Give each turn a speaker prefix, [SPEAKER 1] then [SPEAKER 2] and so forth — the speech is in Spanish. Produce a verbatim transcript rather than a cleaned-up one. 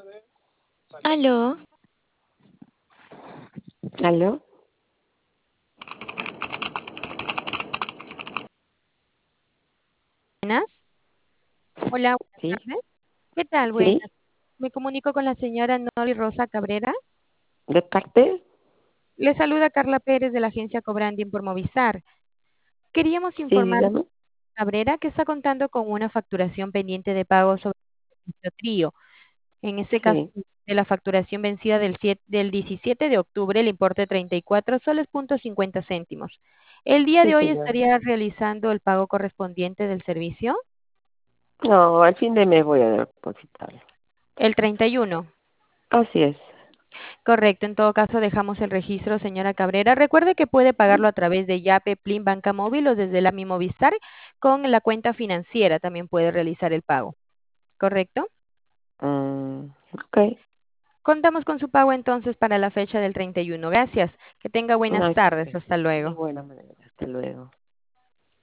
[SPEAKER 1] Aló,
[SPEAKER 2] ¿Aló?
[SPEAKER 1] buenas. Hola, buenas
[SPEAKER 2] Sí,
[SPEAKER 1] tardes. ¿Qué tal? Buenas.
[SPEAKER 2] sí,
[SPEAKER 1] Me comunico con la señora Nori Rosa Cabrera.
[SPEAKER 2] de parte,
[SPEAKER 1] Le saluda Carla Pérez de la agencia Cobranding por Movistar. Queríamos
[SPEAKER 2] sí,
[SPEAKER 1] informar a
[SPEAKER 2] dígame.
[SPEAKER 1] Cabrera que está contando con una facturación pendiente de pago sobre nuestro trío. En este caso,
[SPEAKER 2] Sí,
[SPEAKER 1] de la facturación vencida del, siete del diecisiete de octubre, el importe treinta y cuatro soles punto cincuenta céntimos. ¿El día
[SPEAKER 2] sí,
[SPEAKER 1] de hoy
[SPEAKER 2] señor.
[SPEAKER 1] estaría realizando el pago correspondiente del servicio?
[SPEAKER 2] No, al fin de mes voy a depositarlo.
[SPEAKER 1] El treinta y uno.
[SPEAKER 2] Así es.
[SPEAKER 1] Correcto, en todo caso dejamos el registro, señora Cabrera. Recuerde que puede pagarlo a través de Yape, Plin, Banca Móvil o desde la Mi Movistar con la cuenta financiera también puede realizar el pago. ¿Correcto?
[SPEAKER 2] Mm, ok.
[SPEAKER 1] Contamos con su pago entonces para la fecha del treinta y uno. Gracias. Que tenga buenas
[SPEAKER 2] Ay,
[SPEAKER 1] tardes.
[SPEAKER 2] perfecto.
[SPEAKER 1] Hasta
[SPEAKER 2] De
[SPEAKER 1] luego.
[SPEAKER 2] buena manera. Hasta luego.